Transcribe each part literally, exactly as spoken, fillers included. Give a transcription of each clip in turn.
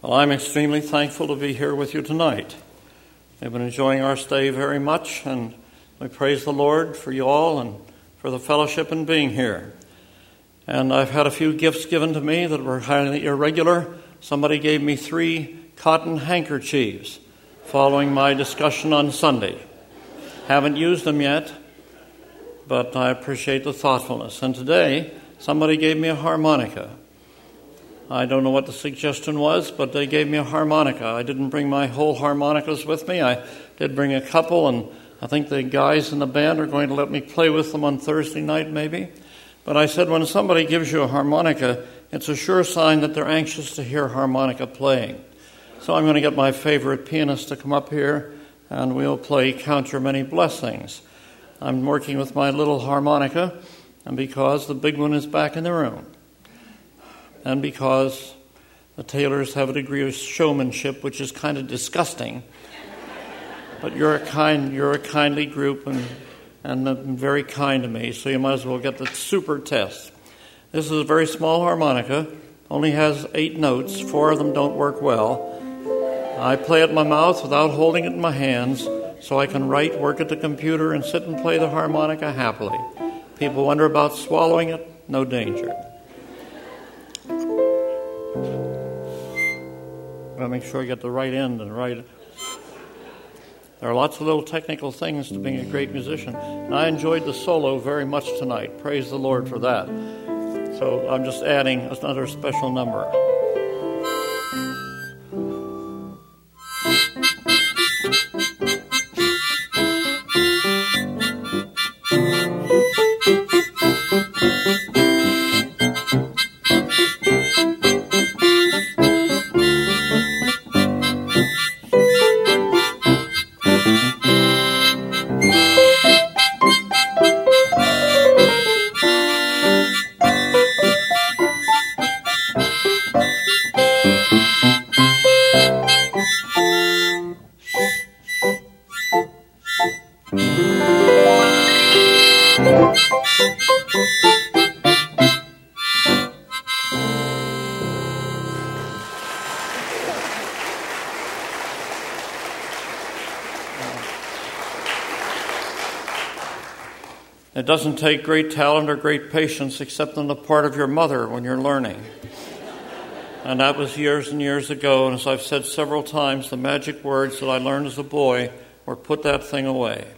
Well, I'm extremely thankful to be here with you tonight. We've been enjoying our stay very much, and we praise the Lord for you all and for the fellowship and being here. And I've had a few gifts given to me that were highly irregular. Somebody gave me three cotton handkerchiefs following my discussion on Sunday. Haven't used them yet, but I appreciate the thoughtfulness. And today, somebody gave me a harmonica. I don't know what the suggestion was, but they gave me a harmonica. I didn't bring my whole harmonicas with me. I did bring a couple, and I think the guys in the band are going to let me play with them on Thursday night, maybe. But I said when somebody gives you a harmonica, it's a sure sign that they're anxious to hear harmonica playing. So I'm going to get my favorite pianist to come up here, and we'll play Count Your Many Blessings. I'm working with my little harmonica, and because the big one is back in the room, and because the Taylors have a degree of showmanship, which is kind of disgusting, but you're a kind, you're a kindly group and and very kind to me, so you might as well get the super test. This is a very small harmonica, only has eight notes. Four of them don't work well. I play it in my mouth without holding it in my hands, so I can write, work at the computer, and sit and play the harmonica happily. People wonder about swallowing it. No danger. I'll make sure I get the right end and right. There are lots of little technical things to being a great musician. And I enjoyed the solo very much tonight. Praise the Lord for that. So I'm just adding another special number. It doesn't take great talent or great patience except on the part of your mother when you're learning. And that was years and years ago, and as I've said several times, the magic words that I learned as a boy were put that thing away.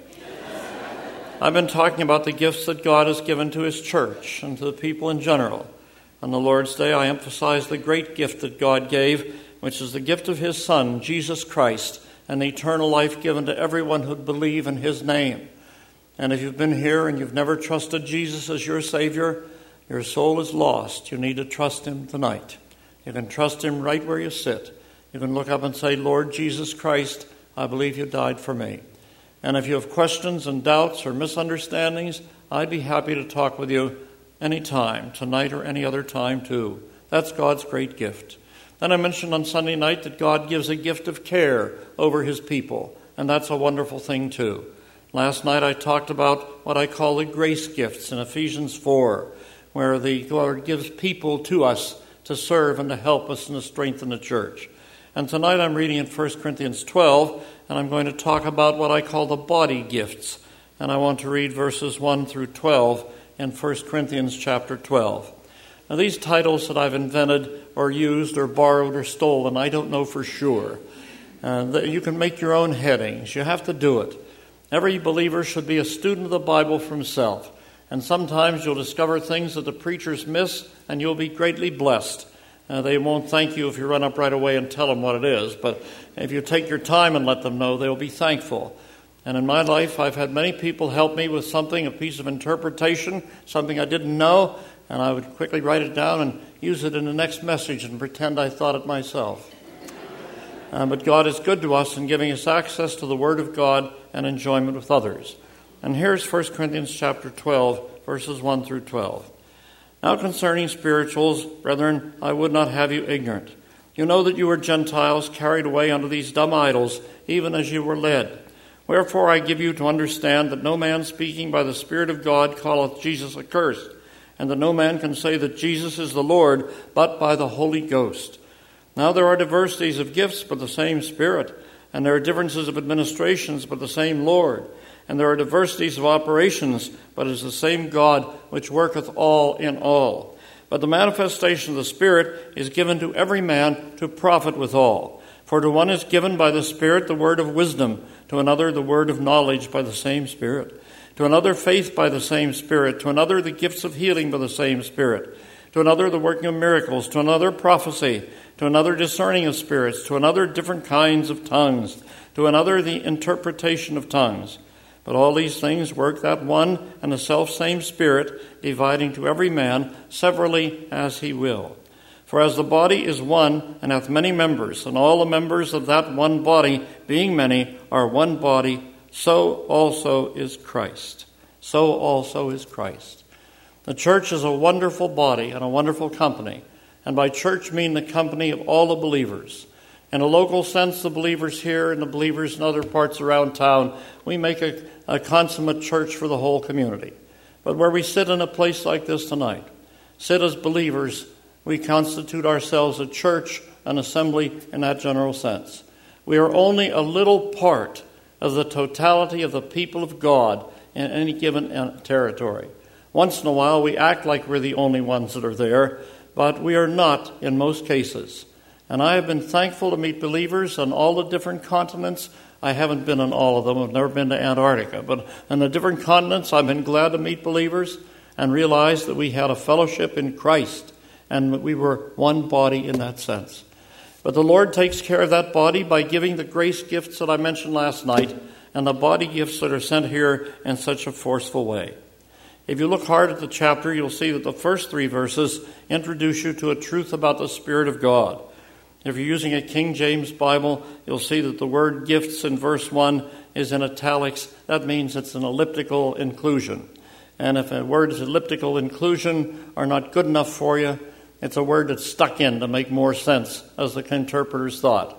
I've been talking about the gifts that God has given to His church and to the people in general. On the Lord's Day, I emphasize the great gift that God gave, which is the gift of His Son, Jesus Christ, and the eternal life given to everyone who'd believe in His name. And if you've been here and you've never trusted Jesus as your Savior, your soul is lost. You need to trust Him tonight. You can trust Him right where you sit. You can look up and say, Lord Jesus Christ, I believe you died for me. And if you have questions and doubts or misunderstandings, I'd be happy to talk with you anytime, tonight or any other time too. That's God's great gift. Then I mentioned on Sunday night that God gives a gift of care over His people, and that's a wonderful thing too. Last night I talked about what I call the grace gifts in Ephesians four, where the Lord gives people to us to serve and to help us and to strengthen the church. And tonight I'm reading in First Corinthians twelve, and I'm going to talk about what I call the body gifts. And I want to read verses one through twelve in First Corinthians chapter twelve. Now these titles that I've invented or used or borrowed or stolen, I don't know for sure. Uh, you can make your own headings. You have to do it. Every believer should be a student of the Bible for himself. And sometimes you'll discover things that the preachers miss, and you'll be greatly blessed. Uh, they won't thank you if you run up right away and tell them what it is, but if you take your time and let them know, they'll be thankful. And in my life, I've had many people help me with something, a piece of interpretation, something I didn't know, and I would quickly write it down and use it in the next message and pretend I thought it myself. Uh, but God is good to us in giving us access to the Word of God and enjoyment with others. And here's First Corinthians chapter twelve, verses one through twelve. Now concerning spirituals, brethren, I would not have you ignorant. You know that you were Gentiles carried away unto these dumb idols, even as you were led. Wherefore I give you to understand that no man speaking by the Spirit of God calleth Jesus accursed, and that no man can say that Jesus is the Lord, but by the Holy Ghost. Now there are diversities of gifts, but the same Spirit. And there are differences of administrations, but the same Lord. And there are diversities of operations, but it is the same God which worketh all in all. But the manifestation of the Spirit is given to every man to profit withal. For to one is given by the Spirit the word of wisdom, to another the word of knowledge by the same Spirit, to another faith by the same Spirit, to another the gifts of healing by the same Spirit, to another the working of miracles, to another prophecy, to another discerning of spirits, to another different kinds of tongues, to another the interpretation of tongues. But all these things work that one and the selfsame Spirit, dividing to every man severally as he will. For as the body is one and hath many members, and all the members of that one body, being many, are one body, so also is Christ. So also is Christ. The church is a wonderful body and a wonderful company. And by church mean the company of all the believers. In a local sense, the believers here and the believers in other parts around town, we make a, a consummate church for the whole community. But where we sit in a place like this tonight, sit as believers, we constitute ourselves a church, an assembly in that general sense. We are only a little part of the totality of the people of God in any given territory. Once in a while, we act like we're the only ones that are there, but we are not in most cases. And I have been thankful to meet believers on all the different continents. I haven't been on all of them. I've never been to Antarctica. But on the different continents, I've been glad to meet believers and realize that we had a fellowship in Christ and that we were one body in that sense. But the Lord takes care of that body by giving the grace gifts that I mentioned last night and the body gifts that are sent here in such a forceful way. If you look hard at the chapter, you'll see that the first three verses introduce you to a truth about the Spirit of God. If you're using a King James Bible, you'll see that the word gifts in verse one is in italics. That means it's an elliptical inclusion. And if a word's elliptical inclusion are not good enough for you, it's a word that's stuck in to make more sense, as the interpreters thought.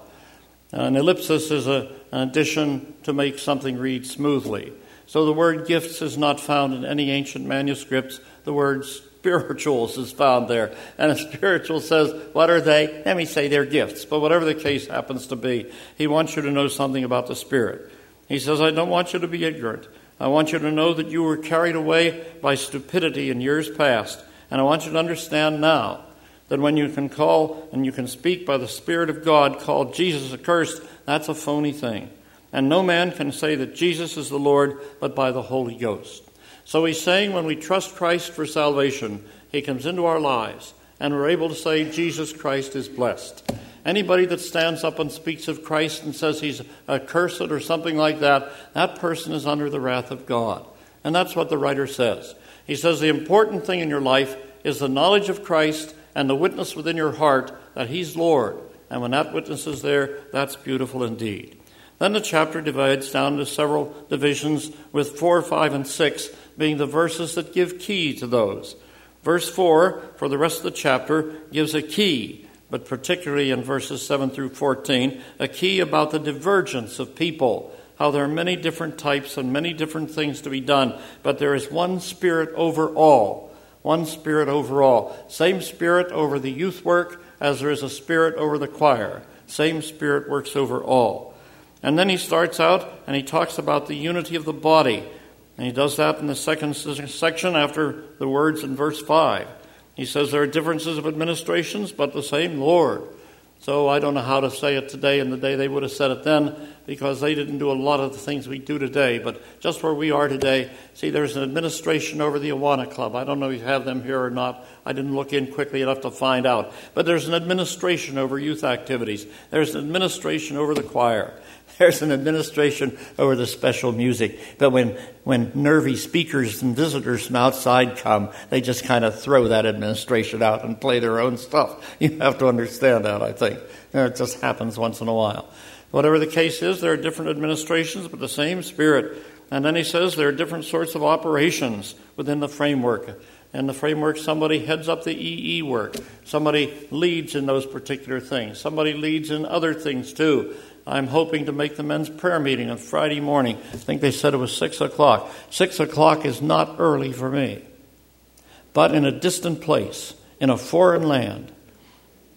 An ellipsis is a, an addition to make something read smoothly. So the word gifts is not found in any ancient manuscripts. The word spirituals is found there. And a spiritual says, what are they? Let me say they're gifts. But whatever the case happens to be, he wants you to know something about the Spirit. He says, I don't want you to be ignorant. I want you to know that you were carried away by stupidity in years past. And I want you to understand now that when you can call and you can speak by the Spirit of God, call Jesus accursed, that's a phony thing. And no man can say that Jesus is the Lord but by the Holy Ghost. So he's saying when we trust Christ for salvation, he comes into our lives and we're able to say Jesus Christ is blessed. Anybody that stands up and speaks of Christ and says he's accursed or something like that, that person is under the wrath of God. And that's what the writer says. He says the important thing in your life is the knowledge of Christ and the witness within your heart that he's Lord. And when that witness is there, that's beautiful indeed. Then the chapter divides down into several divisions, with four, five, and six being the verses that give key to those. Verse four, for the rest of the chapter, gives a key, but particularly in verses seven through fourteen, a key about the divergence of people, how there are many different types and many different things to be done, but there is one Spirit over all. One Spirit over all. Same Spirit over the youth work as there is a Spirit over the choir. Same Spirit works over all. And then he starts out and he talks about the unity of the body. And he does that in the second section after the words in verse five. He says there are differences of administrations, but the same Lord. So I don't know how to say it today and the day they would have said it then, because they didn't do a lot of the things we do today. But just where we are today, see, there's an administration over the Awana Club. I don't know if you have them here or not. I didn't look in quickly enough to find out. But there's an administration over youth activities. There's an administration over the choir. There's an administration over the special music. But when, when nervy speakers and visitors from outside come, they just kind of throw that administration out and play their own stuff. You have to understand that, I think. You know, it just happens once in a while. Whatever the case is, there are different administrations, but the same Spirit. And then he says there are different sorts of operations within the framework. In the framework, somebody heads up the E E work. Somebody leads in those particular things. Somebody leads in other things too. I'm hoping to make the men's prayer meeting on Friday morning. I think they said it was six o'clock. Six o'clock is not early for me. But in a distant place, in a foreign land,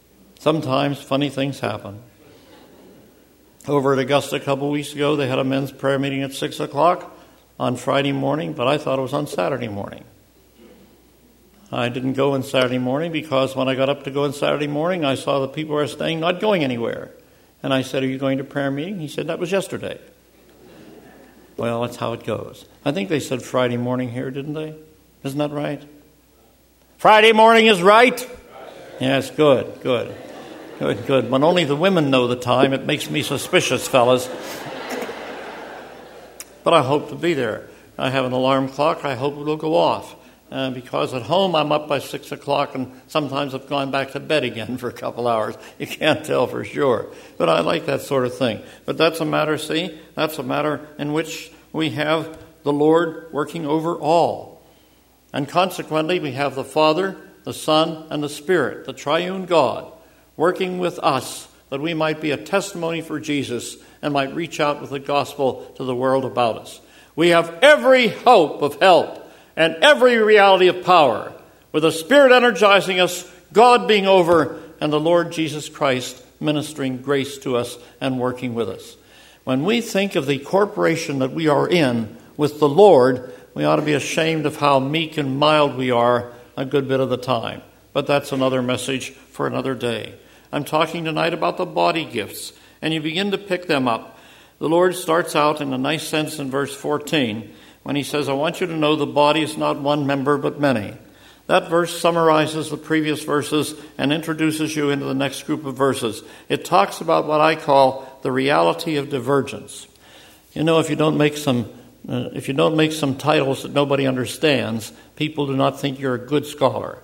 Sometimes funny things happen. Over at Augusta a couple of weeks ago, they had a men's prayer meeting at six o'clock on Friday morning, but I thought it was on Saturday morning. I didn't go on Saturday morning because when I got up to go on Saturday morning, I saw the people who were staying not going anywhere. And I said, "Are you going to prayer meeting?" He said, "That was yesterday." Well, that's how it goes. I think they said Friday morning here, didn't they? Isn't that right? Friday morning is right? Yes, good, good. Good, good. When only the women know the time, it makes me suspicious, fellas. But I hope to be there. I have an alarm clock. I hope it will go off. Uh, because at home I'm up by six o'clock and sometimes I've gone back to bed again for a couple hours. You can't tell for sure. But I like that sort of thing. But that's a matter, see, that's a matter in which we have the Lord working over all. And consequently, we have the Father, the Son, and the Spirit, the triune God, working with us that we might be a testimony for Jesus and might reach out with the gospel to the world about us. We have every hope of help and every reality of power, with the Spirit energizing us, God being over, and the Lord Jesus Christ ministering grace to us and working with us. When we think of the corporation that we are in with the Lord, we ought to be ashamed of how meek and mild we are a good bit of the time. But that's another message for another day. I'm talking tonight about the body gifts, and you begin to pick them up. The Lord starts out in a nice sense in verse fourteen when he says, "I want you to know the body is not one member but many." That verse summarizes the previous verses and introduces you into the next group of verses. It talks about what I call the reality of divergence. You know, if you don't make some uh, if you don't make some titles that nobody understands, people do not think you're a good scholar.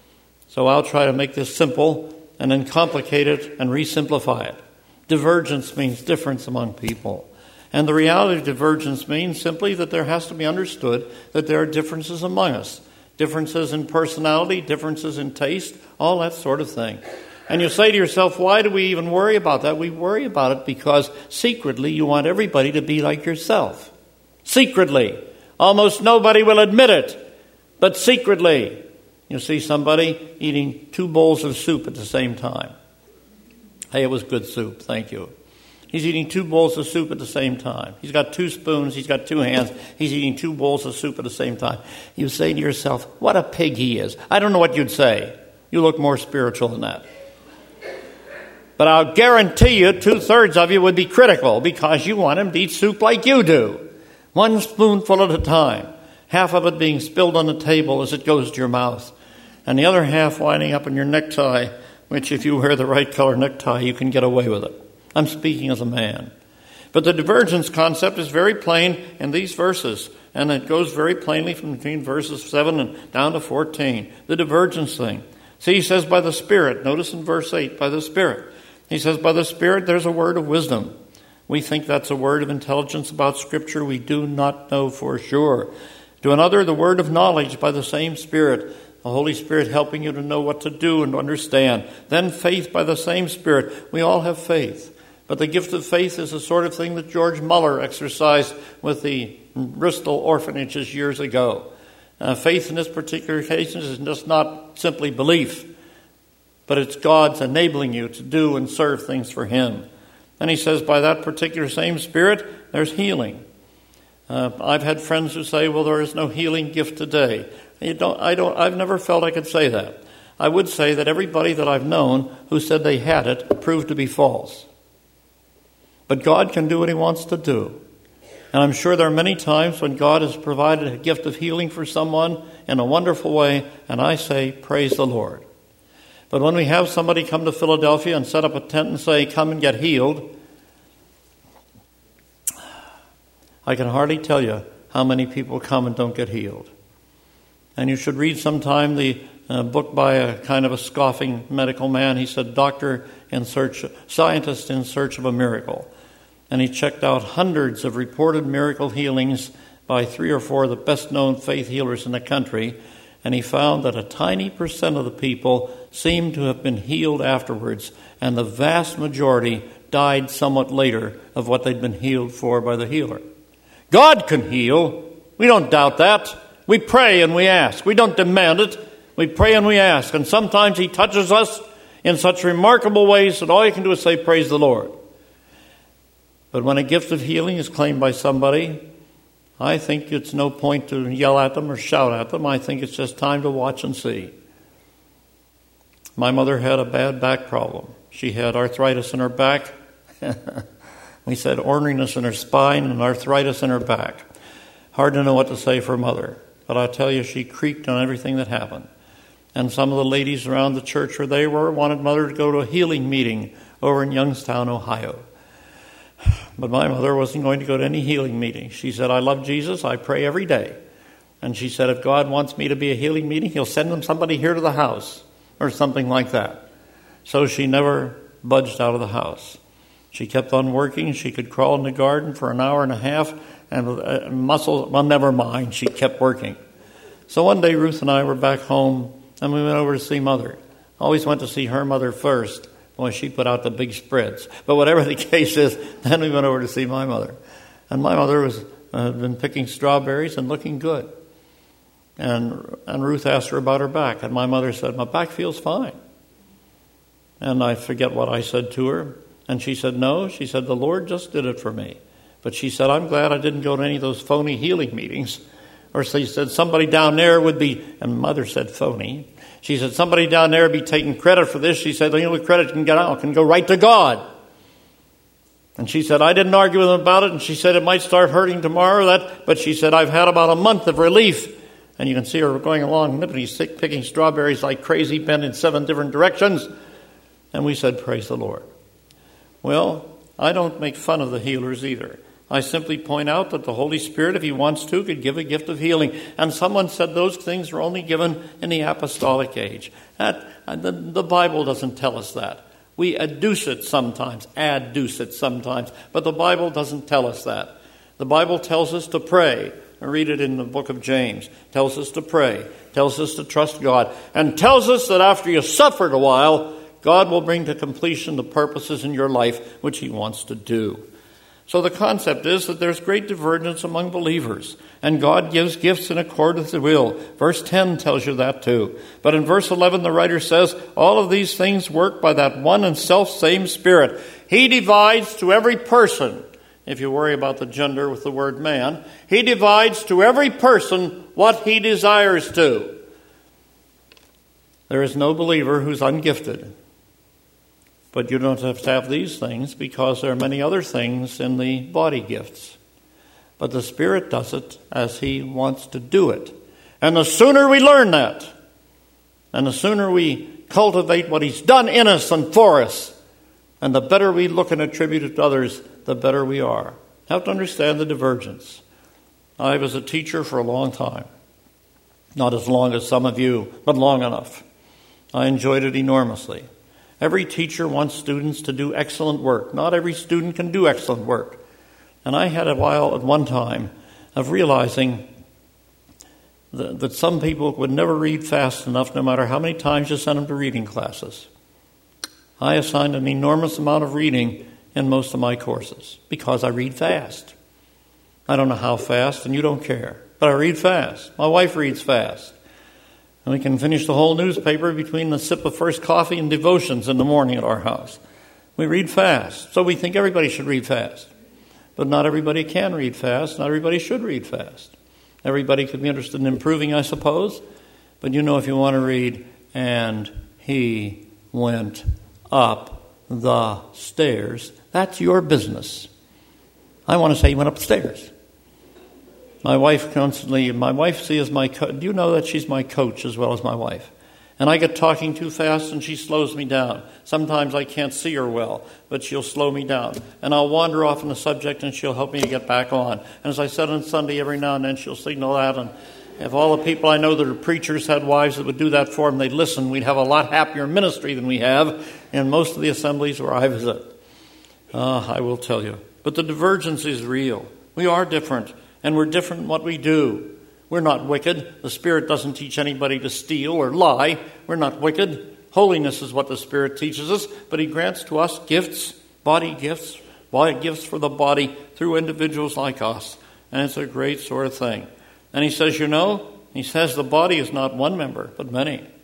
So I'll try to make this simple and then complicate it and re-simplify it. Divergence means difference among people. And the reality of divergence means simply that there has to be understood that there are differences among us. Differences in personality, differences in taste, all that sort of thing. And you say to yourself, why do we even worry about that? We worry about it because secretly you want everybody to be like yourself. Secretly. Almost nobody will admit it, but secretly. You see somebody eating two bowls of soup at the same time. Hey, it was good soup, thank you. He's eating two bowls of soup at the same time. He's got two spoons, he's got two hands, he's eating two bowls of soup at the same time. You say to yourself, what a pig he is. I don't know what you'd say. You look more spiritual than that. But I'll guarantee you two-thirds of you would be critical because you want him to eat soup like you do. One spoonful at a time. Half of it being spilled on the table as it goes to your mouth. And the other half winding up in your necktie, which if you wear the right color necktie, you can get away with it. I'm speaking as a man. But the divergence concept is very plain in these verses. And it goes very plainly from between verses seven and down to fourteen. The divergence thing. See, he says by the Spirit. Notice in verse eight, by the Spirit. He says by the Spirit there's a word of wisdom. We think that's a word of intelligence about Scripture. We do not know for sure. To another, the word of knowledge by the same Spirit. The Holy Spirit helping you to know what to do and to understand. Then faith by the same Spirit. We all have faith. But the gift of faith is the sort of thing that George Muller exercised with the Bristol orphanages years ago. Uh, faith in this particular occasion is just not simply belief, but it's God's enabling you to do and serve things for Him. And he says by that particular same Spirit, there's healing. Uh, I've had friends who say, well, there is no healing gift today. You don't, I don't, I've never felt I could say that. I would say that everybody that I've known who said they had it proved to be false. But God can do what He wants to do. And I'm sure there are many times when God has provided a gift of healing for someone in a wonderful way, and I say, praise the Lord. But when we have somebody come to Philadelphia and set up a tent and say, come and get healed, I can hardly tell you how many people come and don't get healed. And you should read sometime the uh, book by a kind of a scoffing medical man. He said, doctor in search, scientist in search of a miracle. And he checked out hundreds of reported miracle healings by three or four of the best-known faith healers in the country. And he found that a tiny percent of the people seemed to have been healed afterwards. And the vast majority died somewhat later of what they'd been healed for by the healer. God can heal. We don't doubt that. We pray and we ask. We don't demand it. We pray and we ask. And sometimes He touches us in such remarkable ways that all you can do is say, praise the Lord. But when a gift of healing is claimed by somebody, I think it's no point to yell at them or shout at them. I think it's just time to watch and see. My mother had a bad back problem. She had arthritis in her back. We said orneriness in her spine and arthritis in her back. Hard to know what to say for mother. But I tell you, she creaked on everything that happened. And some of the ladies around the church where they were wanted mother to go to a healing meeting over in Youngstown, Ohio. But my mother wasn't going to go to any healing meeting. She said, I love Jesus. I pray every day. And she said, if God wants me to be a healing meeting, he'll send them somebody here to the house or something like that. So she never budged out of the house. She kept on working. She could crawl in the garden for an hour and a half and uh, muscles, well, never mind. She kept working. So one day Ruth and I were back home and we went over to see Mother. Always went to see her mother first. Boy, she put out the big spreads. But whatever the case is, then we went over to see my mother. And my mother was uh, had been picking strawberries and looking good. And and Ruth asked her about her back. And my mother said, my back feels fine. And I forget what I said to her. And she said, no. She said, the Lord just did it for me. But she said, I'm glad I didn't go to any of those phony healing meetings. Or she said, somebody down there would be, and Mother said phony. She said, somebody down there would be taking credit for this. She said, the only credit can get out can go right to God. And she said, I didn't argue with them about it. And she said, it might start hurting tomorrow. That, but she said, I've had about a month of relief. And you can see her going along, nippity, picking strawberries like crazy, bent in seven different directions. And we said, praise the Lord. Well, I don't make fun of the healers either. I simply point out that the Holy Spirit, if he wants to, could give a gift of healing. And someone said those things were only given in the apostolic age. That, the, the Bible doesn't tell us that. We adduce it sometimes, adduce it sometimes, but the Bible doesn't tell us that. The Bible tells us to pray. I read it in the book of James. Tells us to pray, tells us to trust God, and tells us that after you've suffered a while, God will bring to completion the purposes in your life which he wants to do. So the concept is that there's great divergence among believers, and God gives gifts in accord with his will. Verse ten tells you that too. But in verse eleven, the writer says, all of these things work by that one and self-same Spirit. He divides to every person, if you worry about the gender with the word man, he divides to every person what he desires to. There is no believer who's ungifted. But you don't have to have these things because there are many other things in the body gifts. But the Spirit does it as he wants to do it. And the sooner we learn that, and the sooner we cultivate what he's done in us and for us, and the better we look and attribute it to others, the better we are. You have to understand the divergence. I was a teacher for a long time. Not as long as some of you, but long enough. I enjoyed it enormously. Every teacher wants students to do excellent work. Not every student can do excellent work. And I had a while at one time of realizing that, that some people would never read fast enough no matter how many times you sent them to reading classes. I assigned an enormous amount of reading in most of my courses because I read fast. I don't know how fast, and you don't care, but I read fast. My wife reads fast. And we can finish the whole newspaper between the sip of first coffee and devotions in the morning at our house. We read fast. So we think everybody should read fast. But not everybody can read fast. Not everybody should read fast. Everybody could be interested in improving, I suppose. But you know, if you want to read, and he went up the stairs, that's your business. I want to say he went upstairs. My wife constantly, my wife sees my, co- do you know that she's my coach as well as my wife? And I get talking too fast and she slows me down. Sometimes I can't see her well, but she'll slow me down. And I'll wander off on the subject and she'll help me to get back on. And as I said on Sunday, every now and then she'll signal that. And if all the people I know that are preachers had wives that would do that for them, they'd listen, we'd have a lot happier ministry than we have in most of the assemblies where I visit. Uh, I will tell you. But the divergence is real. We are different. And we're different in what we do. We're not wicked. The Spirit doesn't teach anybody to steal or lie. We're not wicked. Holiness is what the Spirit teaches us. But he grants to us gifts, body gifts, body gifts for the body through individuals like us. And it's a great sort of thing. And he says, you know, he says the body is not one member, but many.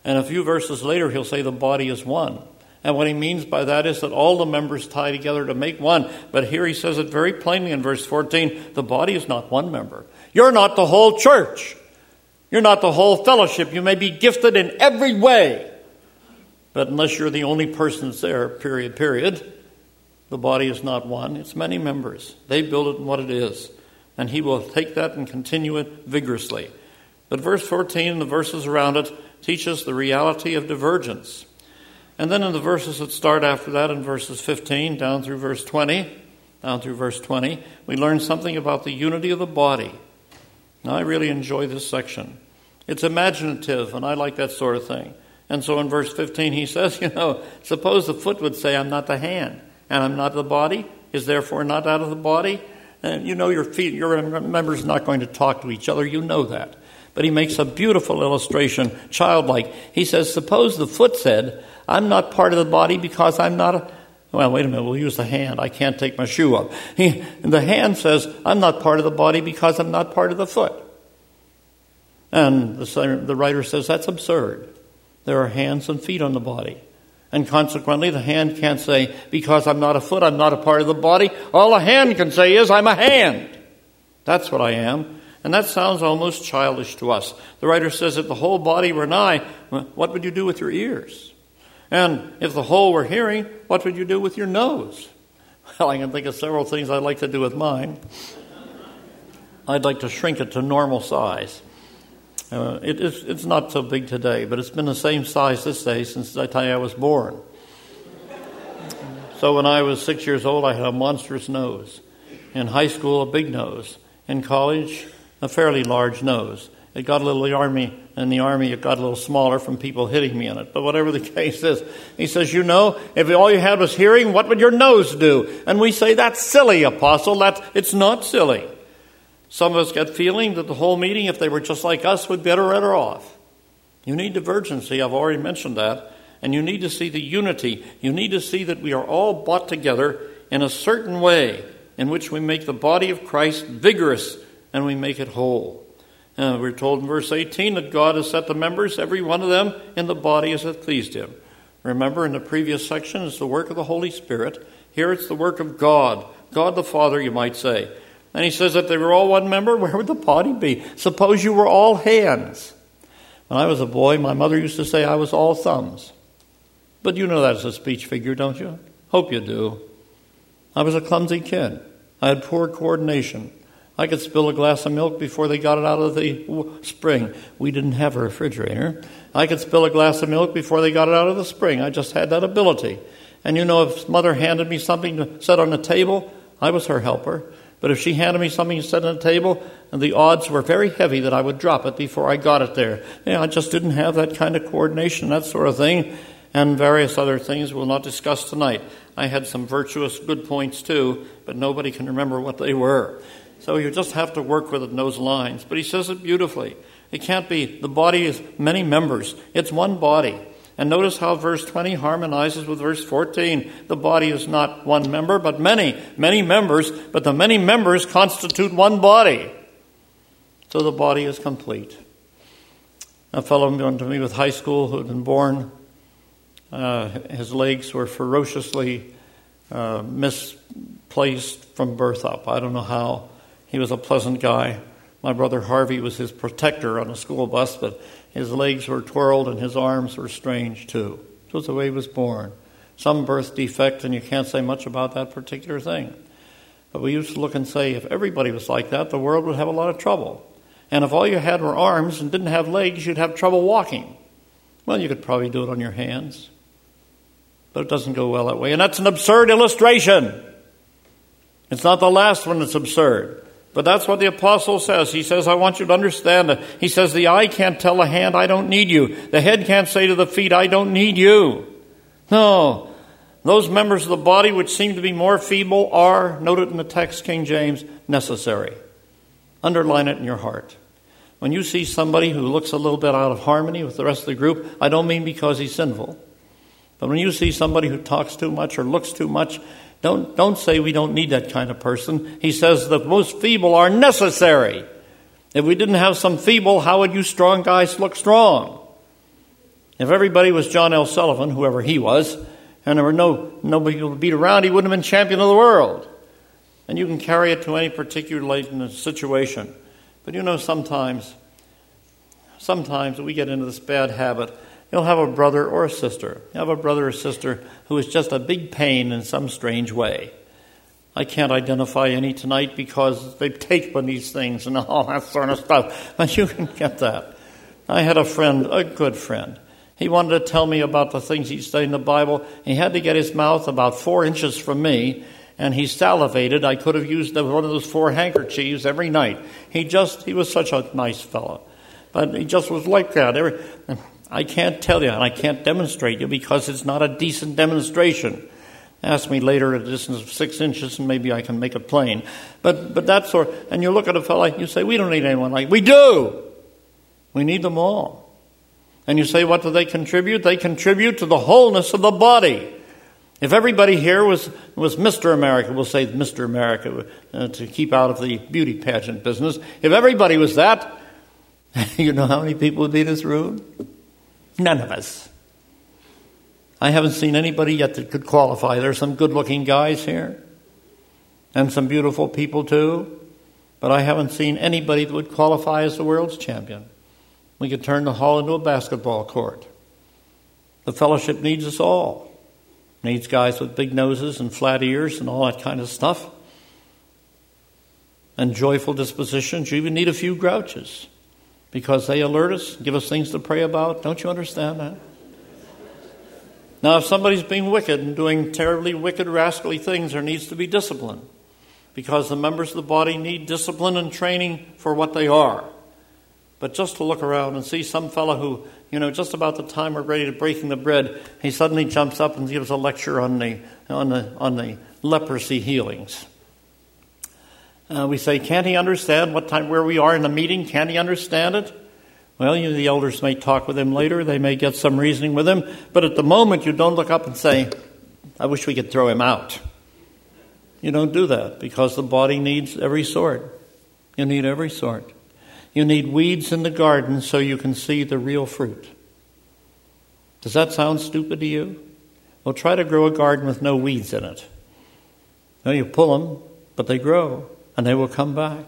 And a few verses later, he'll say the body is one. And what he means by that is that all the members tie together to make one. But here he says it very plainly in verse fourteen, the body is not one member. You're not the whole church. You're not the whole fellowship. You may be gifted in every way. But unless you're the only person that's there, period, period, the body is not one. It's many members. They build it in what it is. And he will take that and continue it vigorously. But verse fourteen and the verses around it teach us the reality of divergence. And then in the verses that start after that, in verses fifteen down through verse twenty, down through verse twenty, we learn something about the unity of the body. Now, I really enjoy this section. It's imaginative, and I like that sort of thing. And so in verse fifteen, he says, you know, suppose the foot would say, I'm not the hand, and I'm not the body, is therefore not out of the body. And you know your feet, your members are not going to talk to each other. You know that. But he makes a beautiful illustration, childlike. He says, suppose the foot said, I'm not part of the body because I'm not a... Well, wait a minute, we'll use the hand. I can't take my shoe off. He, the hand says, I'm not part of the body because I'm not part of the foot. And the, the writer says, that's absurd. There are hands and feet on the body. And consequently, the hand can't say, because I'm not a foot, I'm not a part of the body. All a hand can say is, I'm a hand. That's what I am. And that sounds almost childish to us. The writer says, if the whole body were an eye, what would you do with your ears? And if the whole were hearing, what would you do with your nose? Well, I can think of several things I'd like to do with mine. I'd like to shrink it to normal size. Uh, it, it's, it's not so big today, but it's been the same size this day since I tell you I was born. So when I was six years old, I had a monstrous nose. In high school, a big nose. In college, a fairly large nose. It got a little the army, in the army it got a little smaller from people hitting me in it. But whatever the case is, he says, you know, if all you had was hearing, what would your nose do? And we say, that's silly, Apostle. That's, it's not silly. Some of us get feeling that the whole meeting, if they were just like us, would better better off. You need divergency. I've already mentioned that. And you need to see the unity. You need to see that we are all brought together in a certain way in which we make the body of Christ vigorous and we make it whole. Uh, we're told in verse eighteen that God has set the members, every one of them, in the body as it pleased him. Remember, in the previous section, it's the work of the Holy Spirit. Here it's the work of God. God the Father, you might say. And he says that they were all one member, where would the body be? Suppose you were all hands. When I was a boy, my mother used to say I was all thumbs. But you know that's a speech figure, don't you? Hope you do. I was a clumsy kid. I had poor coordination. I could spill a glass of milk before they got it out of the spring. We didn't have a refrigerator. I could spill a glass of milk before they got it out of the spring. I just had that ability. And you know, if Mother handed me something to set on the table, I was her helper. But if she handed me something to set on the table, and the odds were very heavy that I would drop it before I got it there. You know, I just didn't have that kind of coordination, that sort of thing, and various other things we'll not discuss tonight. I had some virtuous good points too, but nobody can remember what they were. So you just have to work with it in those lines. But he says it beautifully. It can't be, the body is many members. It's one body. And notice how verse twenty harmonizes with verse fourteen. The body is not one member, but many, many members. But the many members constitute one body. So the body is complete. A fellow went to me with high school who had been born. Uh, his legs were ferociously uh, misplaced from birth up. I don't know how. He was a pleasant guy. My brother Harvey was his protector on a school bus, but his legs were twirled and his arms were strange too. It was the way he was born. Some birth defect, and you can't say much about that particular thing. But we used to look and say, if everybody was like that, the world would have a lot of trouble. And if all you had were arms and didn't have legs, you'd have trouble walking. Well, you could probably do it on your hands. But it doesn't go well that way. And that's an absurd illustration. It's not the last one that's absurd. But that's what the apostle says. He says, I want you to understand that. He says, the eye can't tell the hand, I don't need you. The head can't say to the feet, I don't need you. No. Those members of the body which seem to be more feeble are, noted in the text, King James, necessary. Underline it in your heart. When you see somebody who looks a little bit out of harmony with the rest of the group, I don't mean because he's sinful. But when you see somebody who talks too much or looks too much, Don't, don't say we don't need that kind of person. He says the most feeble are necessary. If we didn't have some feeble, how would you strong guys look strong? If everybody was John L. Sullivan, whoever he was, and there were no nobody to beat around, he wouldn't have been champion of the world. And you can carry it to any particular situation. But you know, sometimes, sometimes we get into this bad habit. You'll have a brother or a sister. You have a brother or sister who is just a big pain in some strange way. I can't identify any tonight because they take on these things and all that sort of stuff. But you can get that. I had a friend, a good friend. He wanted to tell me about the things he studied in the Bible. He had to get his mouth about four inches from me, and he salivated. I could have used one of those four handkerchiefs every night. He just, he was such a nice fellow. But he just was like that. Every, I can't tell you, and I can't demonstrate you because it's not a decent demonstration. Ask me later at a distance of six inches, and maybe I can make it plain. But but that sort, and you look at a fellow, you say, we don't need anyone like, we do! We need them all. And you say, what do they contribute? They contribute to the wholeness of the body. If everybody here was, was Mister America, we'll say Mister America uh, to keep out of the beauty pageant business. If everybody was that, you know how many people would be in this room? None of us. I haven't seen anybody yet that could qualify. There's some good-looking guys here, and some beautiful people too, but I haven't seen anybody that would qualify as the world's champion. We could turn the hall into a basketball court. The fellowship needs us all. Needs guys with big noses and flat ears and all that kind of stuff. And joyful dispositions. You even need a few grouches because they alert us, give us things to pray about. Don't you understand that? Now, if somebody's being wicked and doing terribly wicked, rascally things, there needs to be discipline because the members of the body need discipline and training for what they are. But just to look around and see some fellow who, you know, just about the time we're ready to breaking the bread, he suddenly jumps up and gives a lecture on the on the on the leprosy healings. Uh, we say, can't he understand what time where we are in the meeting? Can't he understand it? Well, you, the elders may talk with him later. They may get some reasoning with him. But at the moment, you don't look up and say, I wish we could throw him out. You don't do that because the body needs every sort. You need every sort. You need weeds in the garden so you can see the real fruit. Does that sound stupid to you? Well, try to grow a garden with no weeds in it. Well, you pull them, but they grow, and they will come back.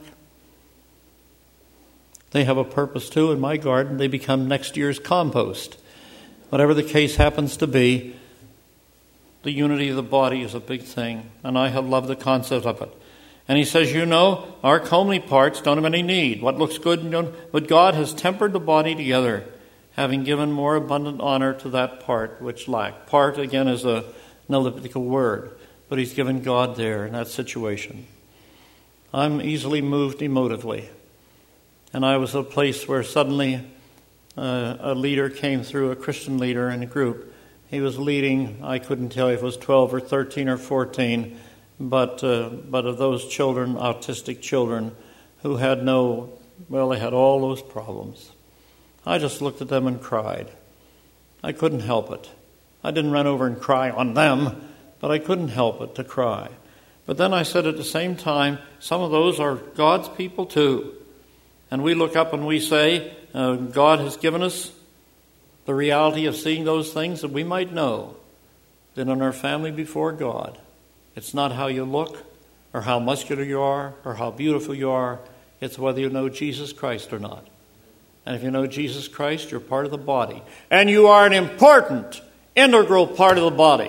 They have a purpose too. In my garden, they become next year's compost. Whatever the case happens to be, the unity of the body is a big thing, and I have loved the concept of it. And he says, you know, our comely parts don't have any need. What looks good, but God has tempered the body together, having given more abundant honor to that part which lacked. Part, again, is a, an elliptical word, but he's given God there in that situation. I'm easily moved emotively. And I was at a place where suddenly uh, a leader came through, a Christian leader in a group. He was leading, I couldn't tell if it was twelve or thirteen or fourteen, But uh, but of those children, autistic children, who had no, well, they had all those problems. I just looked at them and cried. I couldn't help it. I didn't run over and cry on them, but I couldn't help it to cry. But then I said at the same time, some of those are God's people too. And we look up and we say, uh, God has given us the reality of seeing those things that we might know that in our family before God, it's not how you look or how muscular you are or how beautiful you are. It's whether you know Jesus Christ or not. And if you know Jesus Christ, you're part of the body. And you are an important, integral part of the body.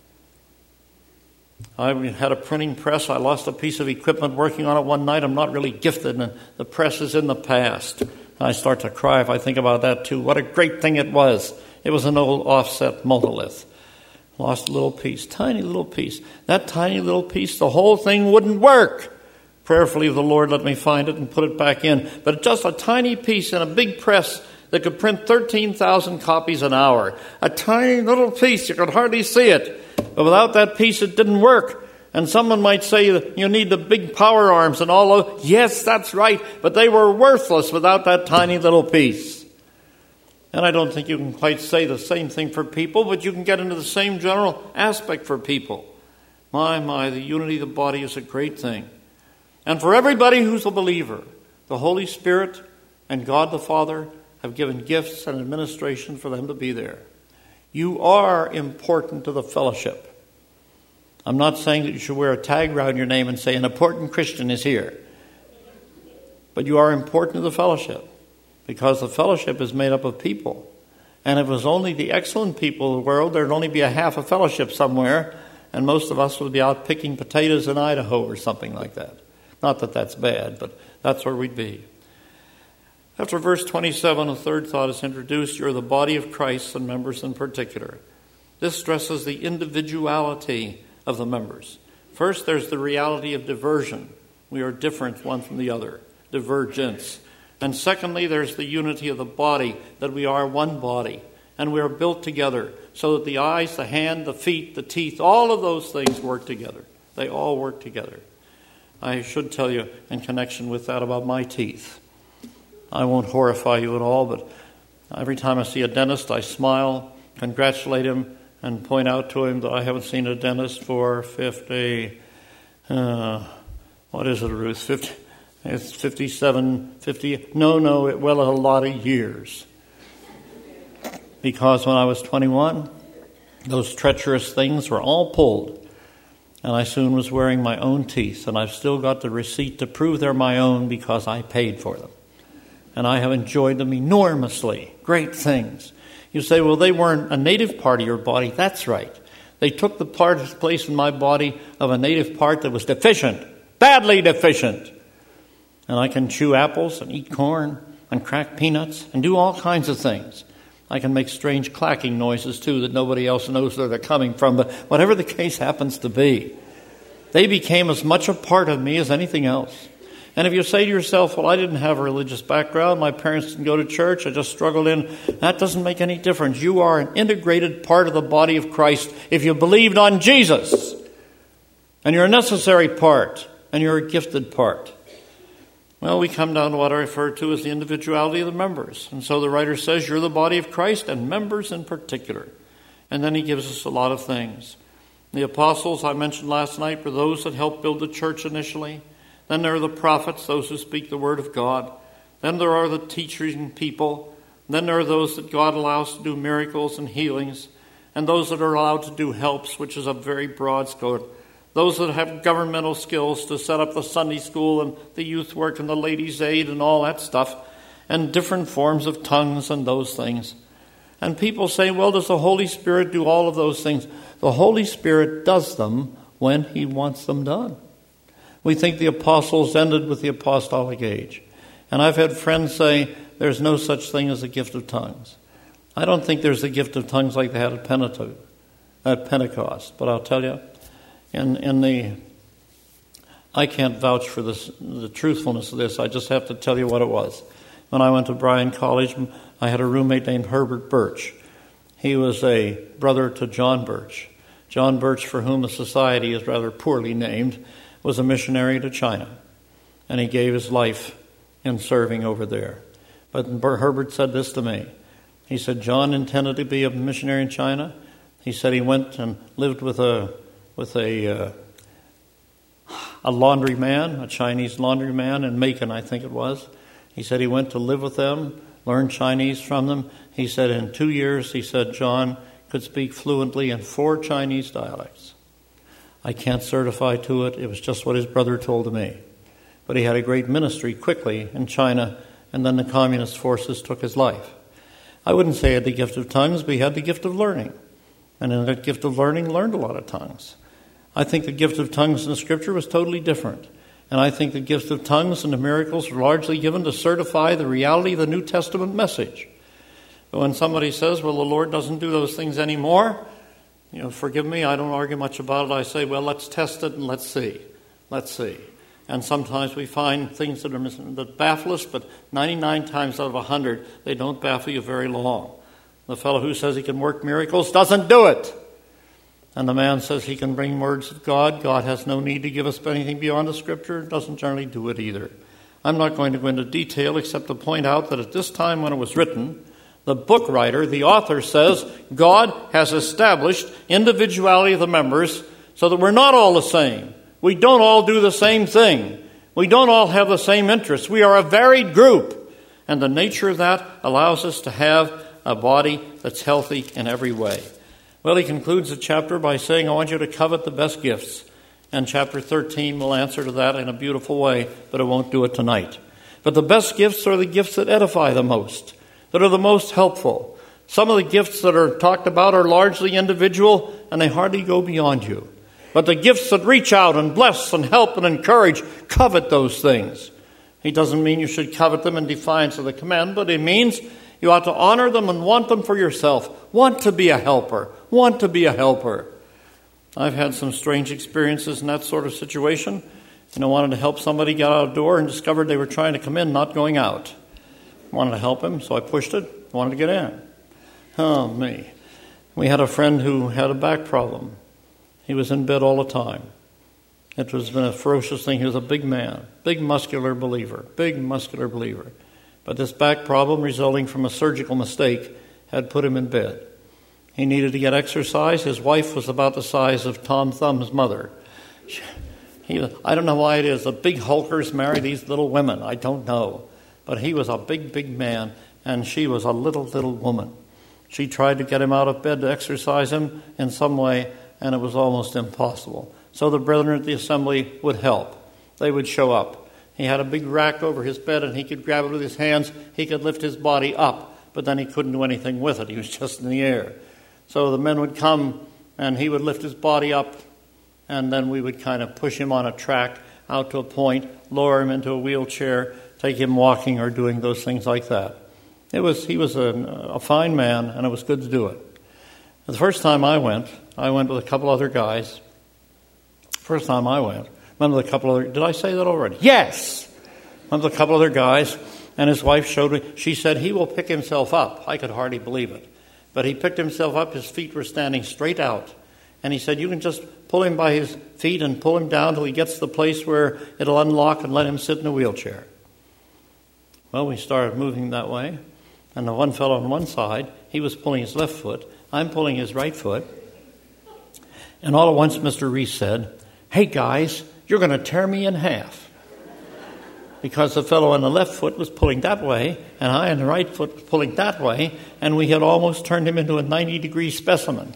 I had a printing press. I lost a piece of equipment working on it one night. I'm not really gifted, and the press is in the past. I start to cry if I think about that too. What a great thing it was. It was an old offset monolith. Lost a little piece, tiny little piece. That tiny little piece, the whole thing wouldn't work. Prayerfully, the Lord let me find it and put it back in. But just a tiny piece in a big press that could print thirteen thousand copies an hour. A tiny little piece, you could hardly see it. But without that piece, it didn't work. And someone might say that you need the big power arms and all those. Yes, that's right. But they were worthless without that tiny little piece. And I don't think you can quite say the same thing for people, but you can get into the same general aspect for people. My, my, the unity of the body is a great thing. And for everybody who's a believer, the Holy Spirit and God the Father have given gifts and administration for them to be there. You are important to the fellowship. I'm not saying that you should wear a tag around your name and say an important Christian is here. But you are important to the fellowship because the fellowship is made up of people. And if it was only the excellent people of the world, there'd only be a half a fellowship somewhere, and most of us would be out picking potatoes in Idaho or something like that. Not that that's bad, but that's where we'd be. After verse twenty-seven, a third thought is introduced. You're the body of Christ and members in particular. This stresses the individuality of the members. First, there's the reality of diversion. We are different one from the other. Divergence. And secondly, there's the unity of the body, that we are one body. And we are built together so that the eyes, the hand, the feet, the teeth, all of those things work together. They all work together. I should tell you in connection with that about my teeth. I won't horrify you at all, but every time I see a dentist, I smile, congratulate him, and point out to him that I haven't seen a dentist for fifty, uh, what is it, Ruth? fifty, it's fifty-seven, fifty, no, no, it, well, a lot of years. Because when I was twenty-one, those treacherous things were all pulled. And I soon was wearing my own teeth, and I've still got the receipt to prove they're my own because I paid for them. And I have enjoyed them enormously. Great things. You say, well, they weren't a native part of your body. That's right. They took the part place in my body of a native part that was deficient, badly deficient. And I can chew apples and eat corn and crack peanuts and do all kinds of things. I can make strange clacking noises, too, that nobody else knows where they're coming from. But whatever the case happens to be, they became as much a part of me as anything else. And if you say to yourself, well, I didn't have a religious background, my parents didn't go to church, I just struggled in, that doesn't make any difference. You are an integrated part of the body of Christ if you believed on Jesus. And you're a necessary part, and you're a gifted part. Well, we come down to what I refer to as the individuality of the members. And so the writer says, you're the body of Christ, and members in particular. And then he gives us a lot of things. The apostles I mentioned last night were those that helped build the church initially. Then there are the prophets, those who speak the word of God. Then there are the teaching people. Then there are those that God allows to do miracles and healings. And those that are allowed to do helps, which is a very broad scope. Those that have governmental skills to set up the Sunday school and the youth work and the ladies' aid and all that stuff. And different forms of tongues and those things. And people say, well, does the Holy Spirit do all of those things? The Holy Spirit does them when he wants them done. We think the apostles ended with the apostolic age. And I've had friends say there's no such thing as a gift of tongues. I don't think there's a gift of tongues like they had at Pentecost. At Pentecost. But I'll tell you, in, in the, I can't vouch for this, the truthfulness of this. I just have to tell you what it was. When I went to Bryan College, I had a roommate named Herbert Birch. He was a brother to John Birch. John Birch, for whom the society is rather poorly named, was a missionary to China, and he gave his life in serving over there. But Herbert said this to me. He said, John intended to be a missionary in China. He said he went and lived with a with a uh, a laundryman, a Chinese laundryman in Macon, I think it was. He said he went to live with them, learn Chinese from them. He said in two years, he said, John could speak fluently in four Chinese dialects. I can't certify to it. It was just what his brother told me. But he had a great ministry quickly in China, and then the communist forces took his life. I wouldn't say he had the gift of tongues, but he had the gift of learning. And in that gift of learning, learned a lot of tongues. I think the gift of tongues in the Scripture was totally different. And I think the gift of tongues and the miracles were largely given to certify the reality of the New Testament message. But when somebody says, well, the Lord doesn't do those things anymore, you know, forgive me, I don't argue much about it. I say, well, let's test it and let's see. Let's see. And sometimes we find things that are missing, that baffle us, but ninety-nine times out of one hundred, they don't baffle you very long. The fellow who says he can work miracles doesn't do it. And the man says he can bring words of God. God has no need to give us anything beyond the Scripture. Doesn't generally do it either. I'm not going to go into detail except to point out that at this time when it was written, the book writer, the author, says God has established individuality of the members so that we're not all the same. We don't all do the same thing. We don't all have the same interests. We are a varied group. And the nature of that allows us to have a body that's healthy in every way. Well, he concludes the chapter by saying, I want you to covet the best gifts. And chapter thirteen will answer to that in a beautiful way, but it won't do it tonight. But the best gifts are the gifts that edify the most, that are the most helpful. Some of the gifts that are talked about are largely individual, and they hardly go beyond you. But the gifts that reach out and bless and help and encourage, covet those things. He doesn't mean you should covet them in defiance of the command, but it means you ought to honor them and want them for yourself. Want to be a helper. Want to be a helper. I've had some strange experiences in that sort of situation. And I wanted to help somebody get out of the door and discovered they were trying to come in, not going out. I wanted to help him, so I pushed it. I wanted to get in. Oh, me. We had a friend who had a back problem. He was in bed all the time. It was been a ferocious thing. He was a big man, big muscular believer, big muscular believer. But this back problem resulting from a surgical mistake had put him in bed. He needed to get exercise. His wife was about the size of Tom Thumb's mother. He, I don't know why it is. The big hulkers marry these little women. I don't know. But he was a big, big man, and she was a little, little woman. She tried to get him out of bed to exercise him in some way, and it was almost impossible. So the brethren at the assembly would help. They would show up. He had a big rack over his bed, and he could grab it with his hands. He could lift his body up, but then he couldn't do anything with it. He was just in the air. So the men would come, and he would lift his body up, and then we would kind of push him on a track out to a point, lower him into a wheelchair, take him walking or doing those things like that. It was He was a, a fine man, and it was good to do it. The first time I went, I went with a couple other guys. First time I went, went with a couple other... Did I say that already? Yes! Went with a couple other guys, and his wife showed me. She said, he will pick himself up. I could hardly believe it. But he picked himself up. His feet were standing straight out. And he said, you can just pull him by his feet and pull him down till he gets to the place where it'll unlock and let him sit in a wheelchair. Well, we started moving that way. And the one fellow on one side, he was pulling his left foot. I'm pulling his right foot. And all at once, Mister Reese said, hey, guys, you're going to tear me in half. Because the fellow on the left foot was pulling that way, and I on the right foot was pulling that way, and we had almost turned him into a ninety-degree specimen.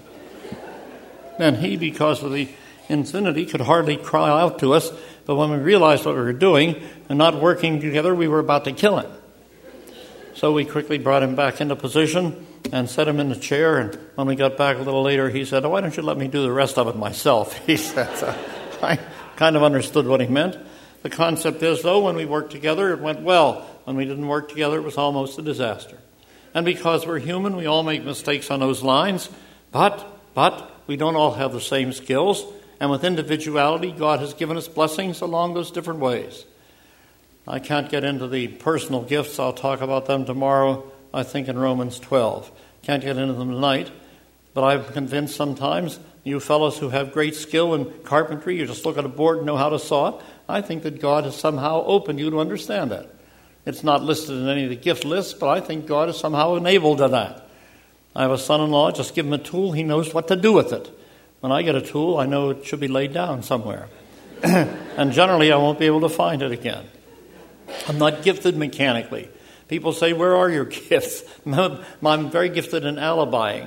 And he, because of the insanity, could hardly cry out to us, but when we realized what we were doing and not working together, we were about to kill him. So we quickly brought him back into position and set him in the chair, and when we got back a little later, he said, oh, why don't you let me do the rest of it myself? He said, so I kind of understood what he meant. The concept is, though, when we worked together, it went well. When we didn't work together, it was almost a disaster. And because we're human, we all make mistakes on those lines, but, but we don't all have the same skills, and with individuality, God has given us blessings along those different ways. I can't get into the personal gifts. I'll talk about them tomorrow, I think, in Romans twelve. Can't get into them tonight, but I'm convinced sometimes you fellows who have great skill in carpentry, you just look at a board and know how to saw it, I think that God has somehow opened you to understand that. It's not listed in any of the gift lists, but I think God has somehow enabled that. I have a son-in-law, just give him a tool, he knows what to do with it. When I get a tool, I know it should be laid down somewhere. And generally, I won't be able to find it again. I'm not gifted mechanically. People say, where are your gifts? I'm very gifted in alibying.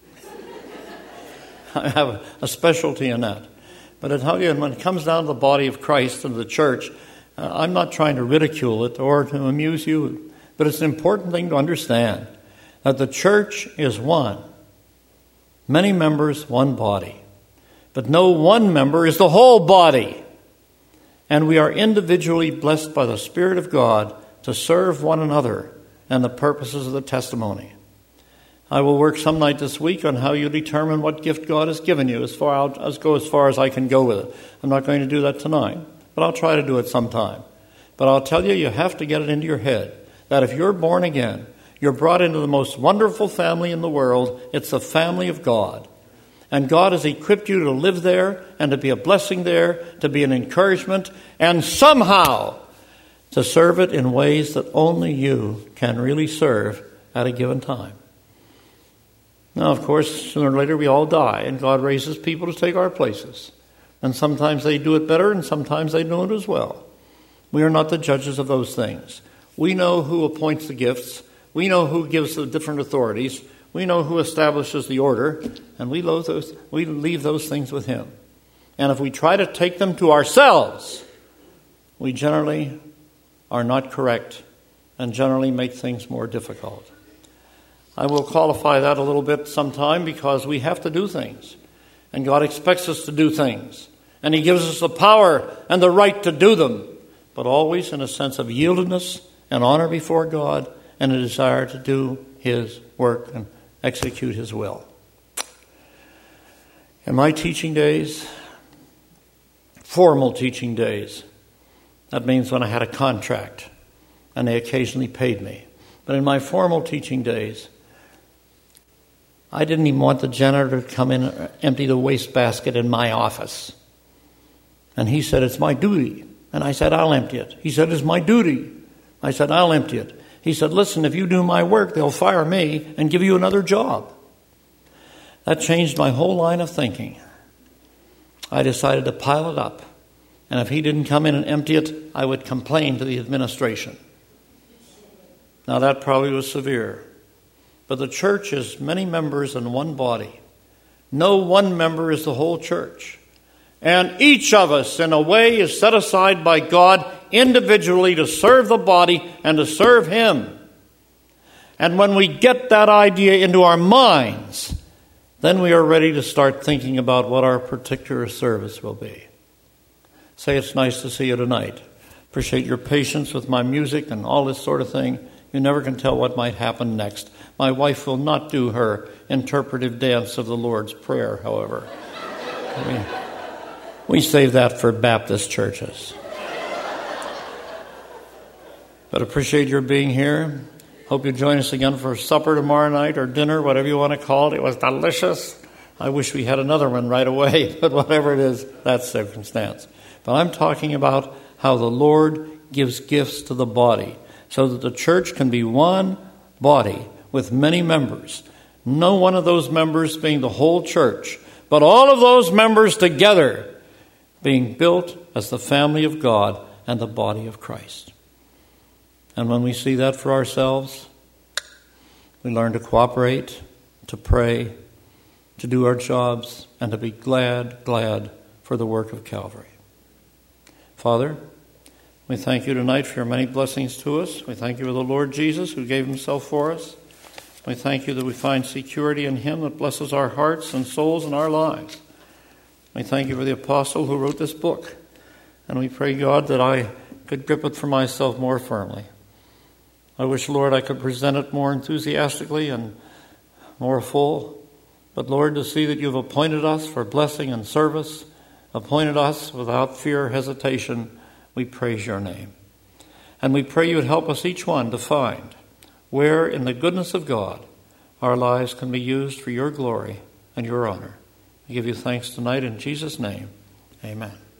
I have a specialty in that. But I tell you, when it comes down to the body of Christ and the church, uh, I'm not trying to ridicule it or to amuse you, but it's an important thing to understand that the church is one. Many members, one body. But no one member is the whole body. And we are individually blessed by the Spirit of God to serve one another and the purposes of the testimony. I will work some night this week on how you determine what gift God has given you, as far I'll, I'll go as far as I can go with it. I'm not going to do that tonight, but I'll try to do it sometime. But I'll tell you, you have to get it into your head that if you're born again, you're brought into the most wonderful family in the world. It's the family of God. And God has equipped you to live there and to be a blessing there, to be an encouragement, and somehow to serve it in ways that only you can really serve at a given time. Now, of course, sooner or later we all die, and God raises people to take our places. And sometimes they do it better, and sometimes they do it as well. We are not the judges of those things. We know who appoints the gifts. We know who gives the different authorities. We know who establishes the order. And we leave those, we leave those things with him. And if we try to take them to ourselves, we generally are not correct and generally make things more difficult. I will qualify that a little bit sometime because we have to do things. And God expects us to do things. And he gives us the power and the right to do them. But always in a sense of yieldedness and honor before God and a desire to do his work and execute his will. In my teaching days, formal teaching days, that means when I had a contract and they occasionally paid me. But in my formal teaching days, I didn't even want the janitor to come in and empty the wastebasket in my office. And he said, it's my duty. And I said, I'll empty it. He said, it's my duty. I said, I'll empty it. He said, listen, if you do my work, they'll fire me and give you another job. That changed my whole line of thinking. I decided to pile it up. And if he didn't come in and empty it, I would complain to the administration. Now that probably was severe. But the church is many members in one body. No one member is the whole church. And each of us, in a way, is set aside by God individually to serve the body and to serve him. And when we get that idea into our minds, then we are ready to start thinking about what our particular service will be. Say, it's nice to see you tonight. Appreciate your patience with my music and all this sort of thing. You never can tell what might happen next. My wife will not do her interpretive dance of the Lord's Prayer, however. I mean, we save that for Baptist churches. But appreciate your being here. Hope you join us again for supper tomorrow night or dinner, whatever you want to call it. It was delicious. I wish we had another one right away, but whatever it is, that's circumstance. But I'm talking about how the Lord gives gifts to the body so that the church can be one body with many members. No one of those members being the whole church, but all of those members together being built as the family of God and the body of Christ. And when we see that for ourselves, we learn to cooperate, to pray, to do our jobs, and to be glad, glad for the work of Calvary. Father, we thank you tonight for your many blessings to us. We thank you for the Lord Jesus who gave himself for us. We thank you that we find security in him that blesses our hearts and souls and our lives. We thank you for the apostle who wrote this book. And we pray, God, that I could grip it for myself more firmly. I wish, Lord, I could present it more enthusiastically and more full. But, Lord, to see that you've appointed us for blessing and service, appointed us without fear or hesitation, we praise your name. And we pray you would help us each one to find where in the goodness of God our lives can be used for your glory and your honor. We give you thanks tonight in Jesus' name. Amen.